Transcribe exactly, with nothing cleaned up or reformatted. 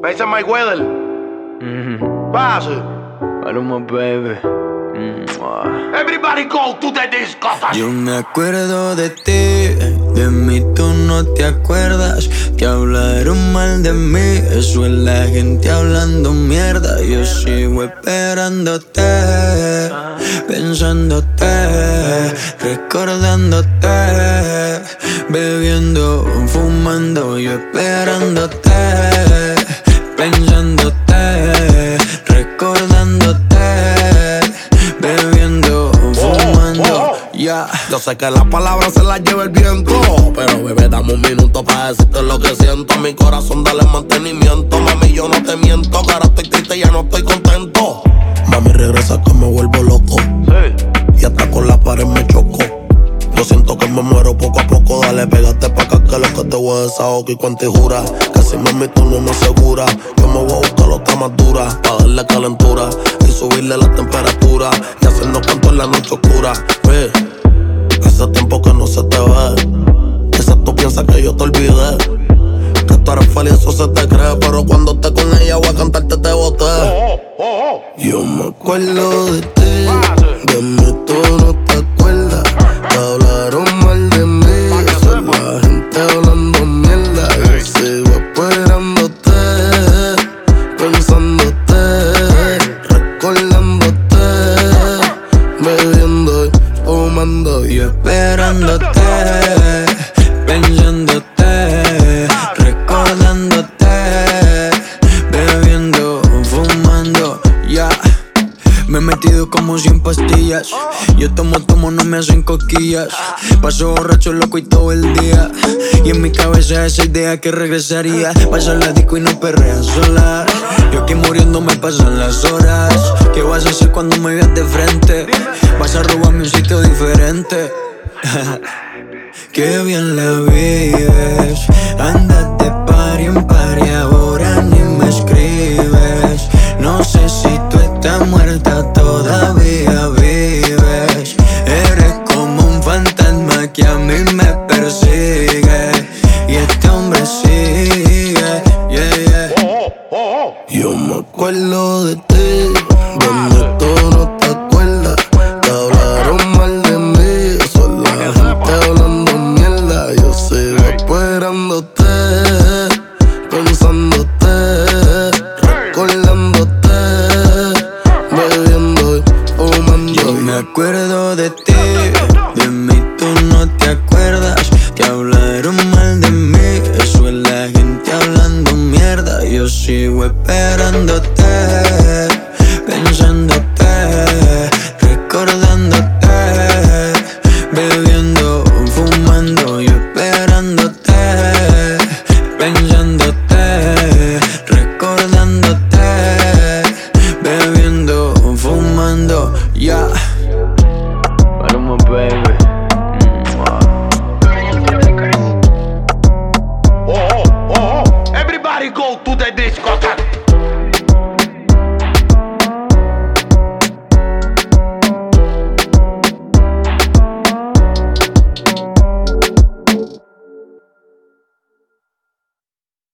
Mason Mayweather. Mm-hmm. Pase. Maluma, baby. Mm-hmm. Everybody go to the discotheque. Yo me acuerdo de ti, de mí tú no te acuerdas. Que hablaron mal de mí, eso es la gente hablando mierda. Yo sigo esperándote, pensándote, recordándote, bebiendo, fumando, yo esperándote, pensándote, recordándote, bebiendo, fumando, ya. Yeah. Yo sé que las palabras se las lleva el viento, pero bebé, dame un minuto para decirte lo que siento. Mi corazón, dale mantenimiento. Mami, yo no te miento, que ahora estoy triste y ya no estoy contento. Mami, regresa que me vuelvo loco, Sí. y hasta con la pared me choco. Yo siento que me muero poco a poco. Dale, pégate pa' acá que lo que te voy a desahogo y cuenta y jura. Que si mami tú no me aseguras, yo me voy a buscar otra más dura, pa' darle calentura y subirle la temperatura, y hacernos cuanto en la noche oscura. Ve, hace tiempo que no se te ve. Quizás tú piensas que yo te olvidé, que tú eres feliz, eso se te cree. Pero cuando esté con ella voy a cantarte te boté. Oh, oh, oh. Yo me acuerdo de ti, de mí tú no te acuerdas. Te hablaron mal de mí, son la gente hablando mierda. Yo sigo esperándote, pensándote, recordándote, bebiendo y fumando. Yo esperándote, pensándote, recordándote, bebiendo, fumando, ya. Yeah. Me he metido como cien pastillas. Yo tomo, tomo, no me hacen cosquillas. Paso borracho, loco y todo el día. Y en mi cabeza esa idea que regresaría. Pasa la disco y no perreas sola. Yo aquí muriendo me pasan las horas. ¿Qué vas a hacer cuando me veas de frente? Vas a robarme un sitio diferente. Qué bien la vives. Andas de party en party, ahora ni me escribes. No sé si tú estás muerta, todavía vives. Eres como un fantasma que a mí me persigue. Y este hombre sigue, yeah, yeah. Oh, oh, oh. Yo me acuerdo de ti, donde tú no te acuerdas. Te hablaron mal de mí, son la gente hablando mierda. Yo sigo esperándote, pensándote, recordándote, bebiendo y fumando. Yo me acuerdo de ti, de mí tú no te acuerdas. Que hablaron mal de mí, eso es la gente hablando mierda. Yo sigo esperándote, pensándote,